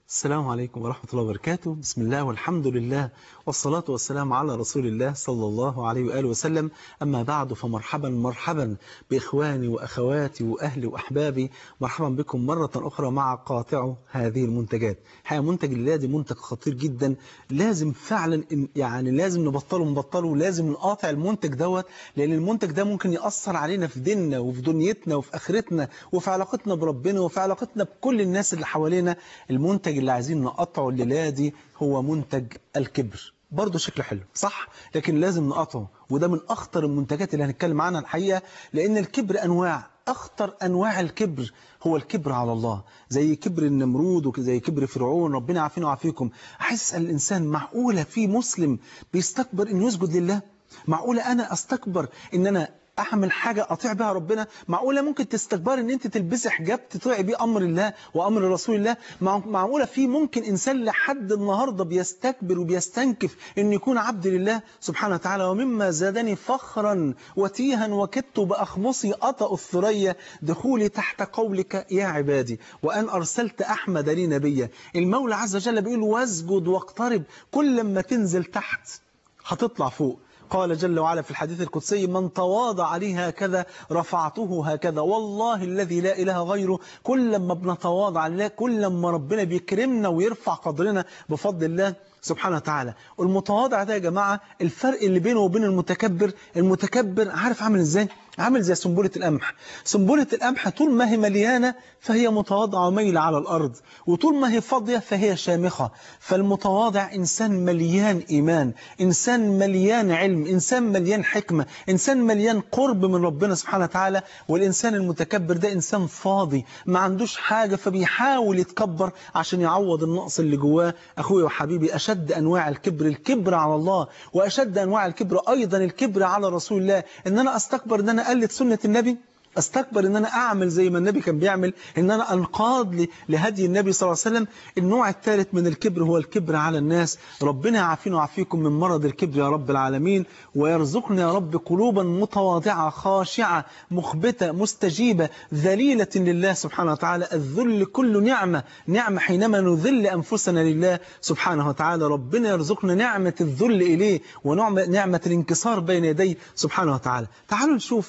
السلام عليكم ورحمة الله وبركاته. بسم الله والحمد لله والصلاة والسلام على رسول الله صلى الله عليه وآله وسلم. أما بعد، فمرحبا مرحبا بإخواني وأخواتي وأهلي وأحبابي. مرحبا بكم مرة أخرى مع قاطع هذه المنتجات. حقيقة منتج الليلة دي منتج خطير جدا، لازم فعلا يعني لازم نبطله، لازم نقاطع المنتج دوت، لأن المنتج ده ممكن يأثر علينا في ديننا وفي دنيتنا وفي آخرتنا وفي علاقتنا بربنا وفي علاقتنا بكل الناس اللي حوالينا. المنتج اللي عايزين نقطعه الليلة دي هو منتج الكبر. برضه شكله حلو صح، لكن لازم نقطعه، وده من أخطر المنتجات اللي هنتكلم عنها الحقيقة، لأن الكبر أنواع. أخطر أنواع الكبر هو الكبر على الله، زي كبر النمرود وزي كبر فرعون. ربنا يعافينا ويعافيكم. عايز أسأل الإنسان، معقولة في مسلم بيستكبر إنه يسجد لله؟ معقولة أنا أستكبر إن أنا أعمل حاجة أطيع بها ربنا؟ معقولة ممكن تستكبر إن أنت تلبسي حجاب تطيعي بيه أمر الله وأمر رسول الله؟ معقولة في ممكن إنسان لحد النهاردة بيستكبر وبيستنكف إن يكون عبد لله سبحانه وتعالى؟ ومما زادني فخرا وتيها وكدت بأخمصي أطأ الثريا دخولي تحت قولك يا عبادي وأن أرسلت أحمد لي نبيا. المولى عز وجل بيقول واسجد واقترب، كل ما تنزل تحت هتطلع فوق. قال جل وعلا في الحديث القدسي من تواضع لي هكذا رفعته هكذا. والله الذي لا إله غيره، كل ما بنتواضع لله كل ما ربنا بيكرمنا ويرفع قدرنا بفضل الله سبحانه وتعالى. المتواضع ده يا جماعة الفرق اللي بينه وبين المتكبر، المتكبر عارف عامل ازاي؟ عامل زي سنبلة القمح. سنبلة القمح طول ما هي مليانة فهي متواضعة وميلة على الأرض، وطول ما هي فاضية فهي شامخة. فالمتواضع إنسان مليان إيمان، إنسان مليان علم، إنسان مليان حكمة، إنسان مليان قرب من ربنا سبحانه وتعالى. والإنسان المتكبر ده إنسان فاضي ما عندوش حاجة، فبيحاول يتكبر عشان يعوض النقص اللي جواه. أخوي وحبيبي، أشد أنواع الكبر الكبر على الله، وأشد أنواع الكبر أيضا الكبر على رسول الله. إن أنا أستكبر إن أنا أقلد سنة النبي، استكبر ان انا اعمل زي ما النبي كان بيعمل، ان انا انقاد لهدي النبي صلى الله عليه وسلم. النوع الثالث من الكبر هو الكبر على الناس. ربنا يعافينا ويعافيكم من مرض الكبر يا رب العالمين، ويرزقنا يا رب قلوبا متواضعة خاشعة مخبتة مستجيبة ذليلة لله سبحانه وتعالى. الذل كل نعمة حينما نذل أنفسنا لله سبحانه وتعالى. ربنا يرزقنا نعمة الذل إليه ونعمة الانكسار بين يديه سبحانه وتعالى. تعالوا نشوف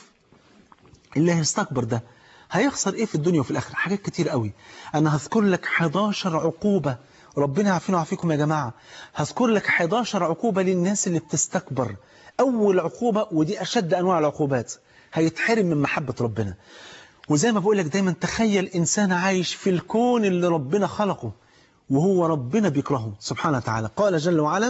اللي هيستكبر ده هيخسر ايه في الدنيا وفي الاخره. حاجات كتير قوي. انا هذكر لك 11 عقوبه، ربنا يعافينا ويعافيكم يا جماعه. هذكر لك 11 عقوبه للناس اللي بتستكبر. اول عقوبه، ودي اشد انواع العقوبات، هيتحرم من محبه ربنا. وزي ما بقول لك دايما، تخيل انسان عايش في الكون اللي ربنا خلقه وهو ربنا بيكرهه سبحانه وتعالى. قال جل وعلا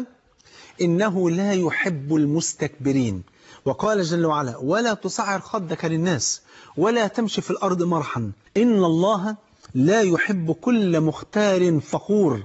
إنه لا يحب المستكبرين. وقال جل وعلا ولا تصعر خدك للناس ولا تمشي في الأرض مرحا إن الله لا يحب كل مختار فخور.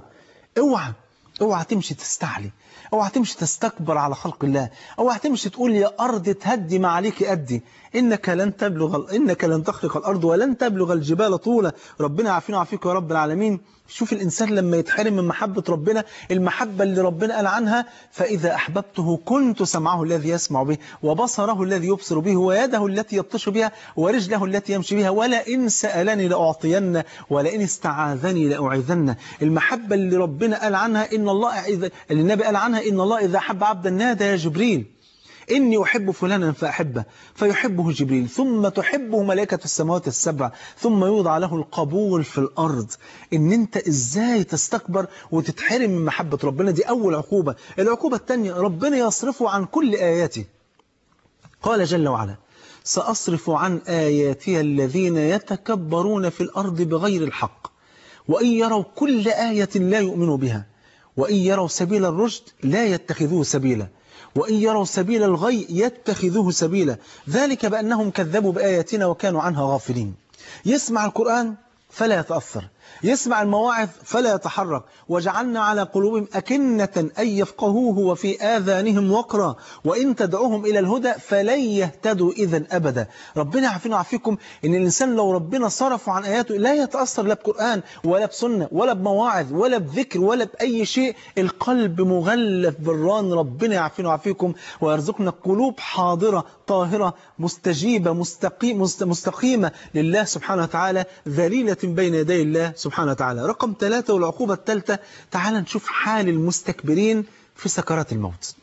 اوعى تمشي تستعلي، اوعى تمشي تستكبر على خلق الله، اوعى تمشي تقول يا أرض تهدي ما عليك أدي، إنك لن تخرق الأرض ولن تبلغ الجبال طولا. ربنا يعافينا ويعافيكم يا رب العالمين. شوف الإنسان لما يتحرم من محبة ربنا، المحبة اللي ربنا قال عنها فإذا أحببته كنت سمعه الذي يسمع به وبصره الذي يبصر به ويده التي يبطش بها ورجله التي يمشي بها ولئن سألني لأعطين ولئن استعاذني لأعيذن. المحبة اللي ربنا قال عنها إن الله اللي النبي قال عنها إن الله إذا أحب عبدا نادى يا جبريل إني أحب فلانا فأحبه فيحبه جبريل ثم تحبه ملائكة السماوات السبع ثم يوضع له القبول في الأرض. إن أنت إزاي تستكبر وتتحرم من محبة ربنا؟ دي أول عقوبة. العقوبة الثانية، ربنا يصرفه عن كل آياته. قال جل وعلا سأصرف عن آياتي الذين يتكبرون في الأرض بغير الحق وإن يروا كل آية لا يؤمنوا بها وإن يروا سبيل الرشد لا يتخذوه سبيلا وإن يروا سبيل الغي يتخذوه سبيلا ذلك بأنهم كذبوا بآياتنا وكانوا عنها غافلين. يسمع القرآن فلا يتأثر، يسمع المواعظ فلا يتحرك، وجعلنا على قلوبهم أكنة أن يفقهوه وفي آذانهم وقرا وإن تدعوهم إلى الهدى فلن يهتدوا إذا أبدا. ربنا يعافينا ويعافيكم إن الإنسان لو ربنا صرفه عن آياته لا يتأثر لا بقرآن ولا بسنة ولا بمواعظ ولا بذكر ولا بأي شيء. القلب مغلف بالران. ربنا يعافينا ويعافيكم ويرزقنا قلوب حاضرة طاهرة مستجيبة مستقيمة لله سبحانه وتعالى ذليلة بين يدي الله سبحانه وتعالى. رقم 3 والعقوبة الثالثة، تعال نشوف حال المستكبرين في سكرات الموت.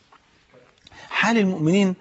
حال المؤمنين،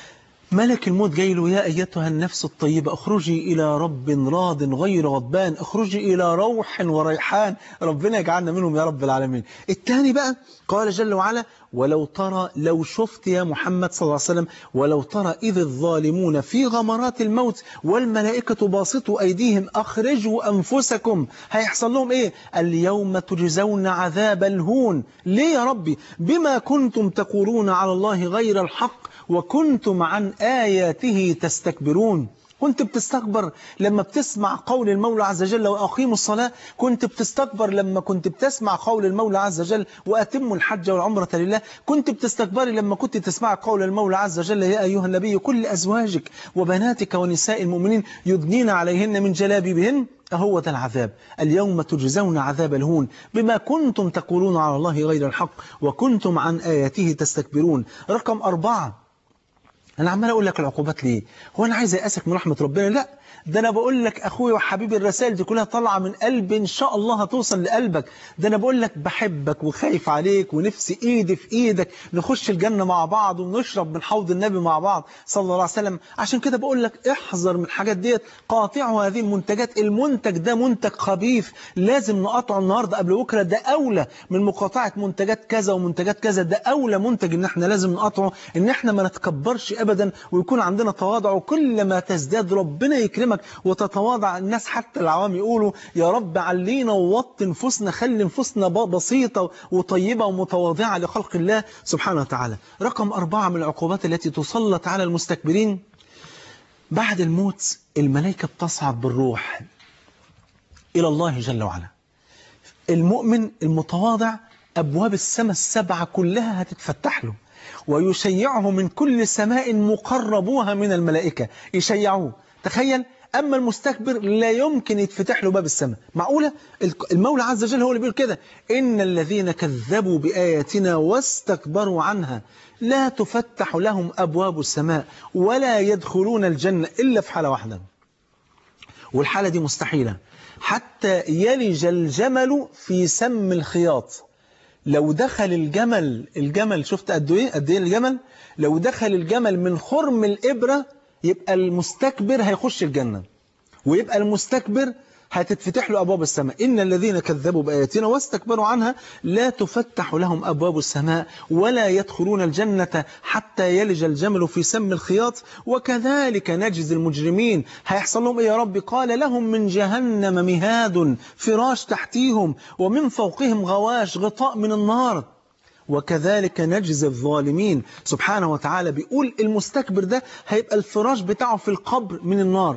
ملك الموت جاي له: يا أيتها النفس الطيبة اخرجي إلى رب راض غير غضبان، اخرجي إلى روح وريحان. ربنا يجعلنا منهم يا رب العالمين. الثاني بقى قال جل وعلا: ولو ترى، لو شفت يا محمد صلى الله عليه وسلم، ولو ترى إذ الظالمون في غمرات الموت والملائكة باسطوا أيديهم أخرجوا أنفسكم. هيحصل لهم إيه؟ اليوم تجزون عذاب الهون. ليه يا ربي؟ بما كنتم تقولون على الله غير الحق وكنتم عن آياته تستكبرون. كنت بتستكبر لما بتسمع قول المولى عز وجل: وأقيموا الصلاة. كنت بتستكبر لما كنت بتسمع قول المولى عز وجل: وأتموا الحج والعمرة لله. كنت بتستكبري لما كنت تسمع قول المولى عز وجل: يا أيها النبي كل أزواجك وبناتك ونساء المؤمنين يدنين عليهن من جلابيبهن. أهو ده العذاب. اليوم تجزون عذاب الهون بما كنتم تقولون على الله غير الحق وكنتم عن آياته تستكبرون. رقم 4، أنا عمال أقول لك العقوبات ليه؟ هو أنا عايز أقاسك من رحمة ربنا؟ لا، ده أنا بقول لك أخوي وحبيبي، الرسائل دي كلها طالعة من قلب إن شاء الله هتوصل لقلبك. ده أنا بقول لك بحبك وخايف عليك ونفسي إيدي في إيدك نخش الجنة مع بعض ونشرب من حوض النبي مع بعض صلى الله عليه وسلم. عشان كده بقول لك احذر من الحاجات ديت، قاطعوا هذه المنتجات. المنتج ده منتج خبيث لازم نقطعه النهاردة قبل بكرة. ده أولى من مقاطعة منتجات كذا ومنتجات كذا. ده أولى منتج إن احنا لازم نقطعه، إن احنا ما نتكبرش أبدا ويكون عندنا تواضع. وكل ما تزداد ربنا يكرمك وتتواضع، الناس حتى العوام يقولوا: يا رب علينا ووطي نفوسنا، خلي نفوسنا بسيطة وطيبة ومتواضعة لخلق الله سبحانه وتعالى. رقم 4 من العقوبات التي تسلط على المستكبرين: بعد الموت الملائكة بتصعد بالروح إلى الله جل وعلا. المؤمن المتواضع أبواب السماء السبعة كلها هتتفتح له، ويشيعه من كل سماء مقربوها من الملائكة يشيعوه. تخيل. أما المستكبر لا يمكن يتفتح له باب السماء. معقولة؟ المولى عز وجل هو اللي بيقول كده: إن الذين كذبوا بآياتنا واستكبروا عنها لا تفتح لهم أبواب السماء ولا يدخلون الجنة إلا في حالة واحدة، والحالة دي مستحيلة: حتى يلج الجمل في سم الخياط. لو دخل الجمل شفت قد ايه الجمل؟ لو دخل الجمل من خرم الإبرة يبقى المستكبر هيخش الجنة، ويبقى المستكبر هتتفتح له أبواب السماء. إن الذين كذبوا بآياتنا واستكبروا عنها لا تفتح لهم أبواب السماء ولا يدخلون الجنة حتى يلج الجمل في سم الخياط وكذلك نجزي المجرمين. هيحصل لهم إيه يا رب؟ قال: لهم من جهنم مهاد، فراش تحتيهم، ومن فوقهم غواش، غطاء من النار، وكذلك نجزي الظالمين. سبحانه وتعالى بيقول المستكبر ده هيبقى الفراش بتاعه في القبر من النار،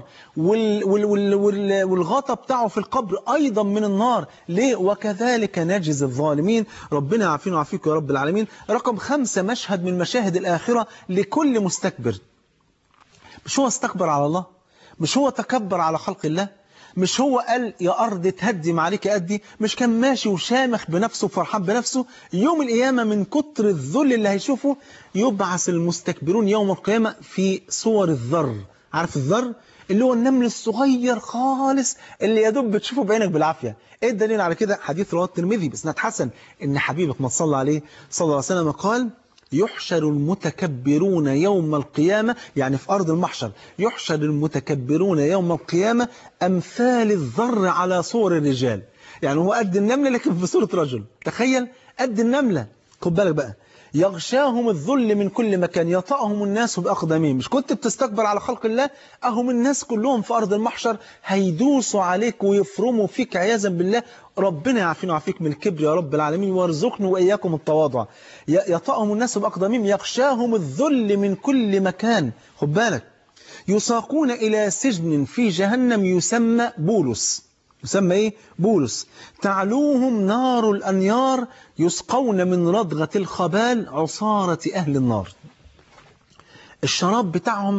والغطاء بتاعه في القبر أيضا من النار. ليه؟ وكذلك نجزي الظالمين. ربنا يعافينا ويعافيكم يا رب العالمين. رقم 5، مشهد من مشاهد الآخرة لكل مستكبر. مش هو استكبر على الله؟ مش هو تكبر على خلق الله؟ مش هو قال يا أرض تهدم عليك أدي؟ مش كان ماشي وشامخ بنفسه وفرحان بنفسه؟ يوم القيامة من كتر الذل اللي هيشوفه يبعث المستكبرون يوم القيامة في صور الذر. عارف الذر؟ اللي هو النمل الصغير خالص اللي يا دوب بتشوفه بعينك بالعافية. ايه الدليل على كده؟ حديث رواه الترمذي بإسناد حسن إن حبيبك ما صلى عليه صلى الله عليه وسلم قال: يحشر المتكبرون يوم القيامة، يعني في أرض المحشر، يحشر المتكبرون يوم القيامة أمثال الذر على صور الرجال. يعني هو قد النملة لكن في صورة رجل. تخيل، قد النملة. خد بالك بقى: يغشاهم الذل من كل مكان يطأهم الناس بأقدامهم. مش كنت بتستكبر على خلق الله؟ أهم الناس كلهم في أرض المحشر هيدوسوا عليك ويفرموا فيك عياذا بالله. ربنا يعافينا ويعافيك من الكبر يا رب العالمين، وارزقنا وإياكم التواضع. يطأهم الناس بأقدامهم، يغشاهم الذل من كل مكان. خد بالك: يساقون إلى سجن في جهنم يسمى بولس. يسمى إيه؟ بولس. تعلوهم نار الأنيار يسقون من ردغة الخبال عصارة أهل النار. الشراب بتاعهم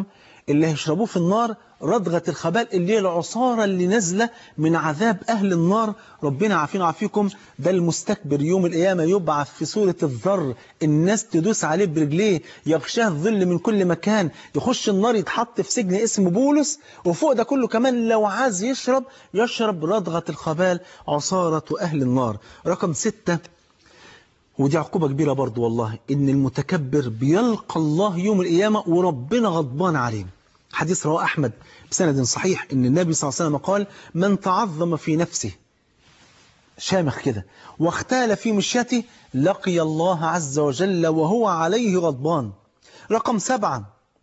اللي هيشربوه في النار ردغة الخبال، اللي هي العصارة اللي نازلة من عذاب أهل النار. ربنا عافينا وعافيكم. ده المستكبر يوم القيامة يبعث في صورة الذر، الناس تدوس عليه برجليه، يغشاه الظل من كل مكان، يخش النار، يتحط في سجن اسمه بولس، وفوق ده كله كمان لو عايز يشرب ردغة الخبال، عصارة أهل النار. رقم 6، ودي عقوبة كبيرة برضو والله، إن المتكبر بيلقى الله يوم القيامة وربنا غضبان عليه. حديث رواه أحمد بسند صحيح إن النبي صلى الله عليه وسلم قال: من تعظم في نفسه، شامخ كده، واختال في مشيته، لقي الله عز وجل وهو عليه غضبان. رقم 7،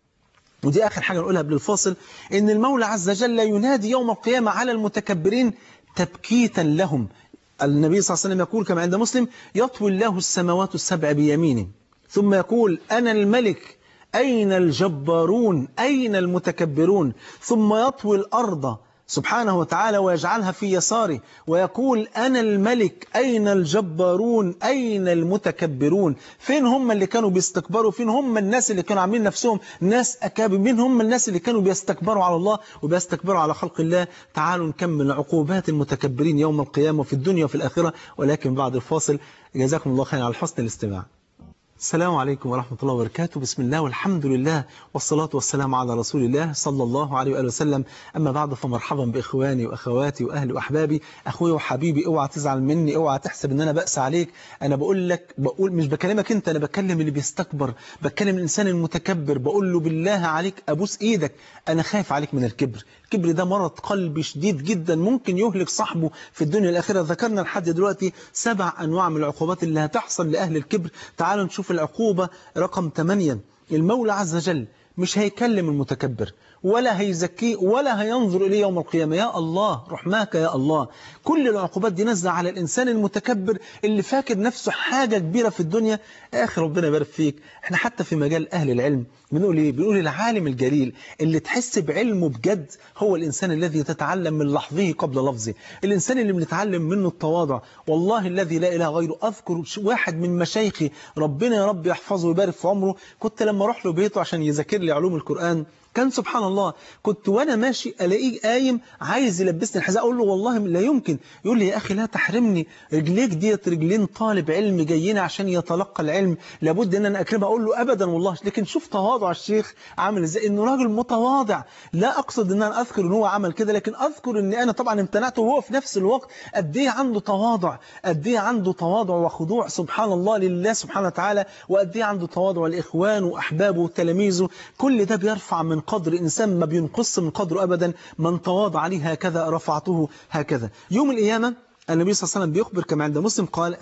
ودي آخر حاجة نقولها قبل الفاصل، إن المولى عز وجل ينادي يوم القيامة على المتكبرين تبكيتا لهم. النبي صلى الله عليه وسلم يقول كما عند مسلم: يطوي الله السماوات السبع بيمينه ثم يقول: أنا الملك أين الجبارون أين المتكبرون، ثم يطوي الأرض سبحانه وتعالى ويجعلها في يساره ويقول: أنا الملك أين الجبارون أين المتكبرون. فين هم اللي كانوا بيستكبروا؟ فين هم الناس اللي كانوا عاملين نفسهم ناس أكابر؟ مين هم الناس اللي كانوا بيستكبروا على الله وبيستكبروا على خلق الله؟ تعالوا نكمل عقوبات المتكبرين يوم القيامة في الدنيا وفي الآخرة، ولكن بعد الفاصل. جزاكم الله خيرا على حسن الاستماع. السلام عليكم ورحمة الله وبركاته. بسم الله والحمد لله والصلاة والسلام على رسول الله صلى الله عليه وآله وسلم. أما بعد، فمرحبا بإخواني وأخواتي وأهلي وأحبابي. أخوي وحبيبي، اوعى تزعل مني، اوعى تحسب إن أنا بأس عليك. أنا بقول مش بكلمك أنت، أنا بكلم اللي بيستكبر، بكلم الإنسان المتكبر، بقول له بالله عليك أبوس إيدك، أنا خايف عليك من الكبر. الكبر ده مرض قلبي شديد جدا، ممكن يهلك صاحبه في الدنيا والآخرة. ذكرنا لحد دلوقتي 7 أنواع من العقوبات اللي هتحصل لأهل الكبر. تعالوا نشوف العقوبة رقم 8. المولى عز وجل مش هيكلم المتكبر ولا هيزكيه ولا هينظر إليه يوم القيامة. يا الله رحماك يا الله. كل العقوبات دي نازله على الإنسان المتكبر اللي فاكر نفسه حاجة كبيرة في الدنيا. آخر ربنا يبارك فيك، احنا حتى في مجال أهل العلم بنقول ايه؟ بنقول العالم الجليل اللي تحس بعلمه بجد هو الإنسان الذي تتعلم من لحظه قبل لفظه، الإنسان اللي بنتعلم منه التواضع. والله الذي لا إله غيره، أذكر واحد من مشايخي ربنا يا رب يحفظه ويبارك في عمره، كنت لما أروح له بيته عشان يذاكر لي علوم القرآن، كان سبحان الله كنت وانا ماشي الاقيه قايم عايز يلبسني الحذاء، اقول له والله لا يمكن. يقول لي: يا اخي لا تحرمني، رجليك ديت رجلين طالب علم جايين عشان يتلقى العلم، لابد ان انا اكرمها. اقول له: ابدا والله. لكن شوف تواضع الشيخ عامل ازاي، انه راجل متواضع. لا اقصد ان انا اذكر ان هو عمل كده، لكن اذكر ان انا طبعا امتنعته، وهو في نفس الوقت قد ايه عنده تواضع، قد ايه عنده تواضع وخضوع سبحان الله لله سبحانه وتعالى، وقد ايه عنده تواضع لاخوانه واحبابه وتلاميذه. كل ده بيرفع من قدر إنسان، ما بينقص من قدره أبدا. من تواضع لي هكذا رفعته هكذا. يوم القيامة النبي صلى الله عليه وسلم بيخبر كما عند مسلم قال: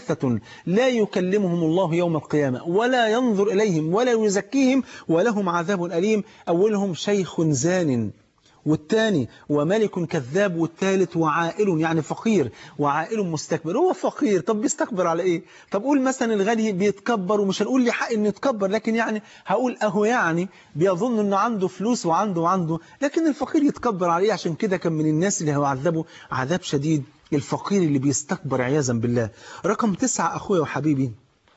3 لا يكلمهم الله يوم القيامة ولا ينظر إليهم ولا يزكيهم ولهم عذاب أليم. أولهم شيخ زان، والثاني وملك كذاب، والثالث وعائل يعني فقير، وعائل مستكبر. هو فقير، طب بيستكبر على ايه؟ طب قول مثلا الغني بيتكبر، ومش هنقول لي حق انه يتكبر، لكن يعني هقول اهو يعني بيظن انه عنده فلوس وعنده، لكن الفقير يتكبر على ايه؟ عشان كده كان من الناس اللي هيعذبوا عذاب شديد الفقير اللي بيستكبر عياذا بالله. رقم 9 اخويا وحبيبي،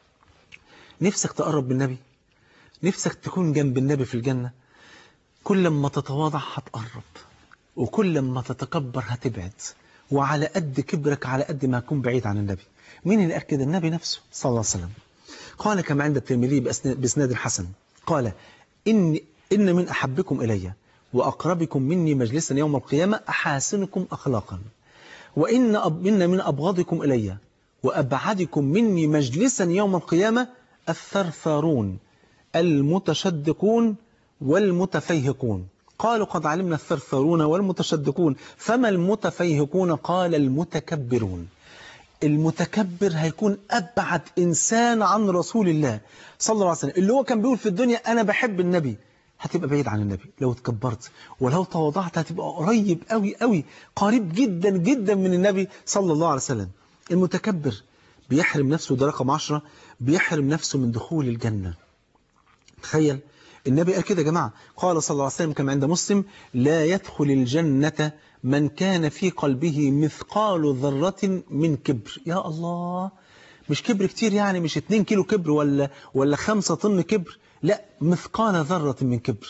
نفسك تقرب من النبي، نفسك تكون جنب النبي في الجنة. كل ما تتواضع هتقرب، وكل ما تتكبر هتبعد، وعلى قد كبرك على قد ما هتكون بعيد عن النبي. مين اللي قال كده؟ النبي نفسه صلى الله عليه وسلم. قال كما عند الترمذي بإسناد الحسن قال: إن من أحبكم إلي وأقربكم مني مجلسا يوم القيامة أحاسنكم أخلاقا، وإن من أبغضكم إلي وأبعدكم مني مجلسا يوم القيامة الثرثارون المتشدقون والمتفيهقون. قالوا: قد علمنا الثرثارون والمتشدقون، فما المتفيهقون؟ قال: المتكبرون. المتكبر هيكون أبعد إنسان عن رسول الله صلى الله عليه وسلم. اللي هو كان بيقول في الدنيا أنا بحب النبي، هتبقى بعيد عن النبي لو تكبرت، ولو تواضعت هتبقى قريب قوي قوي، قريب جدا جدا من النبي صلى الله عليه وسلم. المتكبر بيحرم نفسه، ده رقم 10، بيحرم نفسه من دخول الجنة. تخيل النبي قال كده يا جماعة، قال صلى الله عليه وسلم كما عند مسلم: لا يدخل الجنة من كان في قلبه مثقال ذرة من كبر. يا الله، مش كبر كتير يعني، مش 2 كيلو كبر ولا 5 طن كبر، لا، مثقال ذرة من كبر.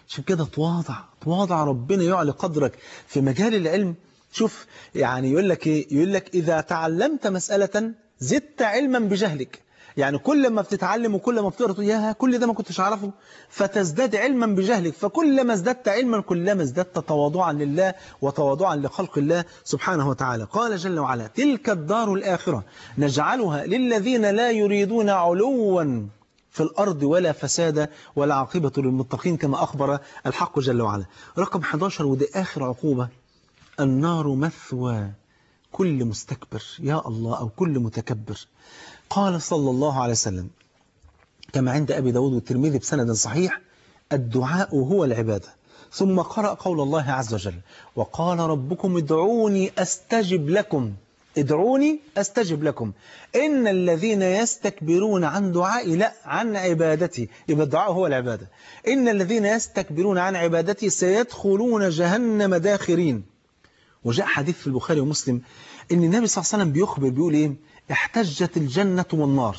عشان كده تواضع ربنا يعلي قدرك في مجال العلم. شوف يعني يقول لك إيه؟ يقول لك إذا تعلمت مسألة زدت علما بجهلك. يعني كل ما بتتعلم وكل ما بتقرأ تقول ياها كل ده ما كنتش أعرفه، فتزداد علما بجهلك، فكلما ازددت علما كلما ازددت تواضعا لله وتواضعا لخلق الله سبحانه وتعالى. قال جل وعلا تلك الدار الآخرة نجعلها للذين لا يريدون علوا في الأرض ولا فسادا ولا عاقبة للمتقين كما أخبر الحق جل وعلا. رقم 11 ودي آخر عقوبة، النار مثوى كل مستكبر يا الله أو كل متكبر. قال صلى الله عليه وسلم كما عند أبي داود والترمذي بسند صحيح الدعاء هو العبادة. ثم قرأ قول الله عز وجل وقال ربكم ادعوني أستجب لكم، ادعوني أستجب لكم إن الذين يستكبرون عن دعائي لا عن عبادتي، يبقى الدعاء هو العبادة، إن الذين يستكبرون عن عبادتي سيدخلون جهنم داخرين. وجاء حديث في البخاري ومسلم إن النبي صلى الله عليه وسلم بيخبر بيقول إيه احتجت الجنة والنار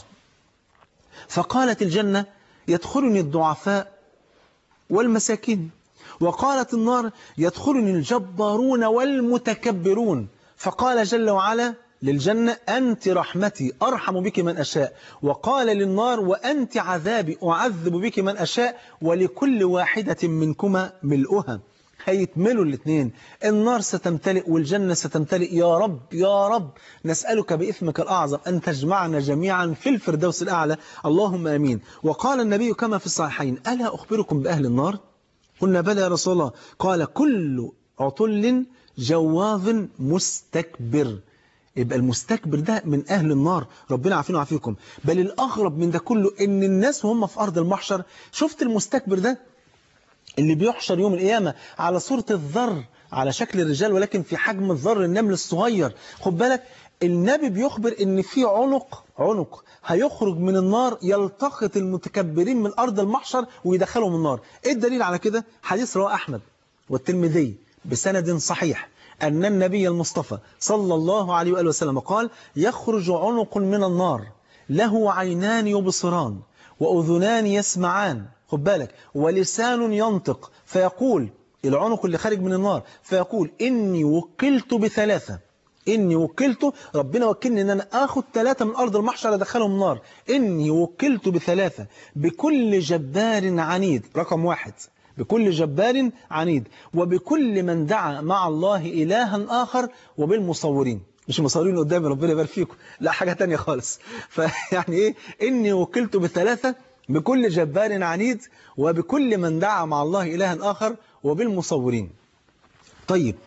فقالت الجنة يدخلني الضعفاء والمساكين، وقالت النار يدخلني الجبارون والمتكبرون، فقال جل وعلا للجنة أنت رحمتي أرحم بك من أشاء، وقال للنار وأنت عذابي أعذب بك من أشاء ولكل واحدة منكما ملؤها. هيتملوا الاثنين، النار ستمتلئ والجنة ستمتلئ. يا رب يا رب نسألك بإثمك الأعظم أن تجمعنا جميعا في الفردوس الأعلى اللهم آمين. وقال النبي كما في الصحيحين ألا أخبركم بأهل النار؟ قلنا بلى يا رسول الله. قال كل عطل جواظ مستكبر. يبقى المستكبر ده من أهل النار، ربنا عافينا وعافيكم. بل الأغرب من ده كله إن الناس وهم في أرض المحشر، شفت المستكبر ده اللي بيحشر يوم القيامة على صورة الذر على شكل الرجال ولكن في حجم الذر النمل الصغير. خد بالك النبي بيخبر ان في عنق هيخرج من النار يلتقط المتكبرين من أرض المحشر ويدخلهم النار. ايه الدليل على كده؟ حديث رواه أحمد والترمذي بسند صحيح أن النبي المصطفى صلى الله عليه وآله وسلم قال يخرج عنق من النار له عينان يبصران وأذنان يسمعان، خد بالك، ولسان ينطق، فيقول العنق اللي خارج من النار فيقول إني وكلت بثلاثة، إني وكلت ربنا وكلني إن أنا آخذ 3 من أرض المحشر أدخلهم النار. إني وكلت بثلاثة بكل جبار عنيد، رقم 1 بكل جبار عنيد وبكل من دعا مع الله إلها آخر وبالمصورين. مش مصورين قدامي ربنا يبارك فيكم، لا حاجة تانية خالص. فيعني إيه إني وكلت بثلاثة بكل جبار عنيد وبكل من دعا مع الله إلها آخر وبالمصورين. طيب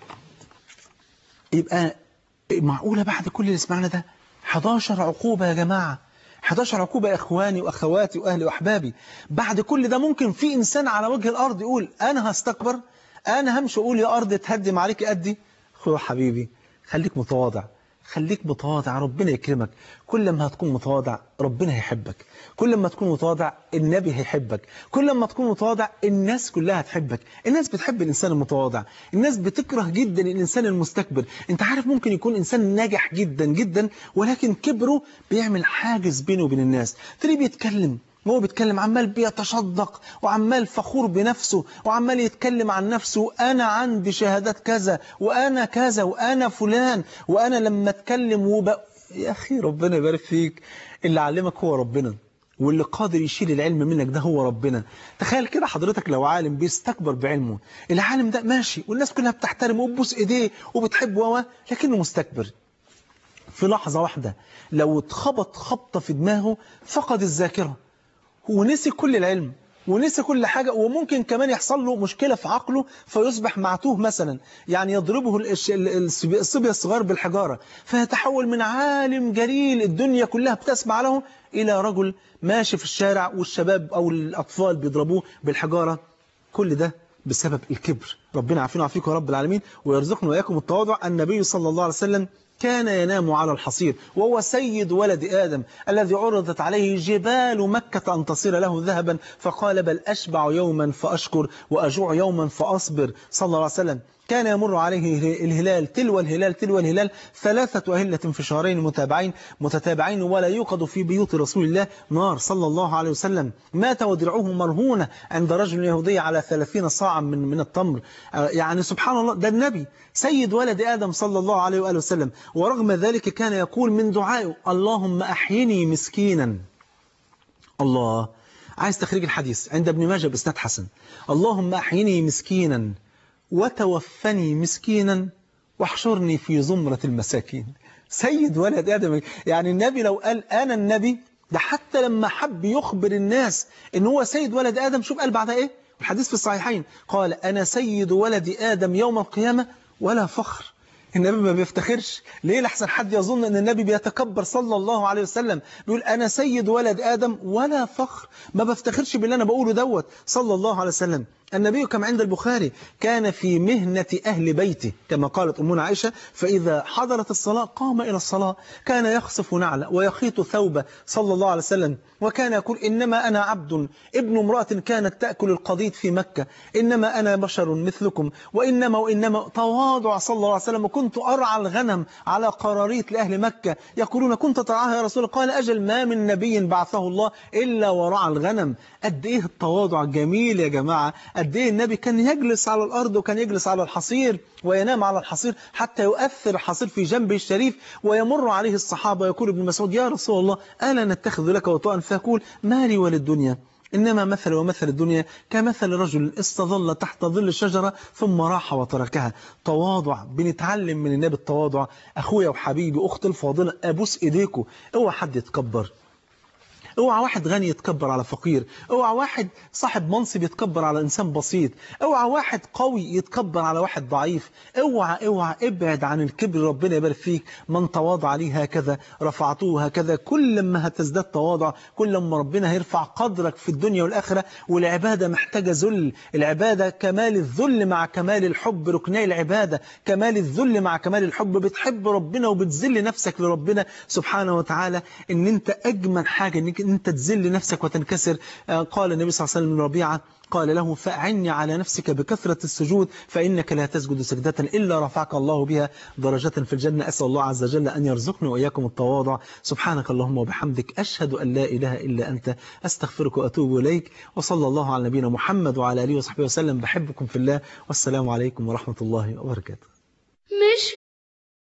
يبقى معقولة بعد كل اللي سمعنا ده 11 عقوبة يا جماعة، 11 عقوبة يا إخواني وأخواتي وأهلي وأحبابي. بعد كل ده ممكن في إنسان على وجه الأرض يقول أنا هستكبر، أنا همشي أقول يا أرض تهدم عليك قدي. أخويا حبيبي خليك متواضع، خليك متواضع ربنا يكرمك. كل ما هتكون متواضع ربنا هيحبك، كل ما تكون متواضع النبي هيحبك، كل ما تكون متواضع الناس كلها هتحبك. الناس بتحب الإنسان المتواضع، الناس بتكره جدا الإنسان المستكبر. انت عارف ممكن يكون إنسان ناجح جدا جدا ولكن كبره بيعمل حاجز بينه وبين الناس. تلاقيه بيتكلم وهو بيتكلم عمال بيتشدق وعمال فخور بنفسه وعمال يتكلم عن نفسه، أنا عندي شهادات كذا وأنا كذا وأنا فلان وأنا لما أتكلم يا أخي ربنا يبارك فيك، اللي علمك هو ربنا واللي قادر يشيل العلم منك ده هو ربنا. تخيل كده حضرتك لو عالم بيستكبر بعلمه، العالم ده ماشي والناس كلها بتحترمه وبتبوس إيديه وبتحبه لكنه مستكبر. في لحظة واحدة لو اتخبط خبطة في دماغه فقد الذاكرة ونسي كل العلم ونسي كل حاجة، وممكن كمان يحصل له مشكلة في عقله فيصبح معتوه مثلا، يعني يضربه الصبي الصغار بالحجارة فيتحول من عالم جليل الدنيا كلها بتسمع له إلى رجل ماشي في الشارع والشباب أو الأطفال بيضربوه بالحجارة. كل ده بسبب الكبر. ربنا عافينا وعافيكم يا رب العالمين ويرزقنا وإياكم التواضع. النبي صلى الله عليه وسلم كان ينام على الحصير وهو سيد ولد آدم الذي عرضت عليه جبال مكة أن تصير له ذهبا فقال بل أشبع يوما فأشكر وأجوع يوما فأصبر صلى الله عليه وسلم. كان يمر عليه الهلال تلو الهلال تلو الهلال 3 أهلة في شهرين متتابعين ولا يوقد في بيوت رسول الله نار صلى الله عليه وسلم. مات ودرعه مرهونة عند رجل يهودي على 30 صاعا من التمر. يعني سبحان الله، ده النبي سيد ولد آدم صلى الله عليه وآله وسلم، ورغم ذلك كان يقول من دعائه اللهم أحيني مسكينا. الله، عايز تخريج الحديث عند ابن ماجه بإسناد حسن: اللهم أحيني مسكينا وتوفني مسكينا واحشرني في زمرة المساكين. سيد ولد آدم. يعني النبي لو قال أنا النبي ده، حتى لما حب يخبر الناس إن هو سيد ولد آدم، شوف قال بعدها إيه؟ الحديث في الصحيحين قال أنا سيد ولد آدم يوم القيامة ولا فخر. النبي ما بيفتخرش ليه؟ لحسن حد يظن ان النبي بيتكبر صلى الله عليه وسلم، بيقول انا سيد ولد ادم ولا فخر، ما بفتخرش باللي انا بقوله دوت صلى الله عليه وسلم. النبي كما عند البخاري كان في مهنة أهل بيته كما قالت أمنا عائشة، فإذا حضرت الصلاة قام إلى الصلاة، كان يخصف نعله ويخيط ثوبه صلى الله عليه وسلم، وكان يقول إنما أنا عبد ابن امرأة كانت تأكل القضيد في مكة، إنما أنا بشر مثلكم، وإنما تواضع صلى الله عليه وسلم، وكنت أرعى الغنم على قراريط لأهل مكة، يقولون كنت ترعاها يا رسول الله؟ قال أجل ما من نبي بعثه الله إلا ورعى الغنم. قد إيه التواضع الجميل يا جماعة، قد ايه النبي كان يجلس على الأرض وكان يجلس على الحصير وينام على الحصير حتى يؤثر الحصير في جنبه الشريف، ويمر عليه الصحابة يقول ابن مسعود يا رسول الله ألا نتخذ لك وطاء؟ فيقول ما لي وللدنيا، إنما مثل ومثل الدنيا كمثل رجل استظل تحت ظل الشجرة ثم راح وتركها. تواضع، بنتعلم من النبي التواضع. أخويا وحبيبي أختي الفاضلة، أبوس إيديكم، اوعى حد يتكبر، اوعى واحد غني يتكبر على فقير، اوعى واحد صاحب منصب يتكبر على إنسان بسيط، اوعى واحد قوي يتكبر على واحد ضعيف، اوعى ابعد عن الكبر. ربنا يبارك فيك، من تواضع لي هكذا رفعته هكذا. كل ما هتزداد تواضع كل ما ربنا هيرفع قدرك في الدنيا والآخرة. والعبادة محتاجة ذل، العبادة كمال الذل مع كمال الحب، ركني العبادة كمال الذل مع كمال الحب. بتحب ربنا وبتذل نفسك لربنا سبحانه وتعالى، ان انت اجمل حاجة انك أنت تذل نفسك وتنكسر. قال النبي صلى الله عليه وسلم لربيعة قال له فأعني على نفسك بكثرة السجود فإنك لا تسجد سجدة إلا رفعك الله بها درجة في الجنة. أسأل الله عز وجل أن يرزقنا وإياكم التواضع. سبحانك اللهم وبحمدك، أشهد أن لا إله إلا أنت، أستغفرك وأتوب إليك. وصلى الله على نبينا محمد وعلى آله وصحبه وسلم. بحبكم في الله، والسلام عليكم ورحمة الله وبركاته.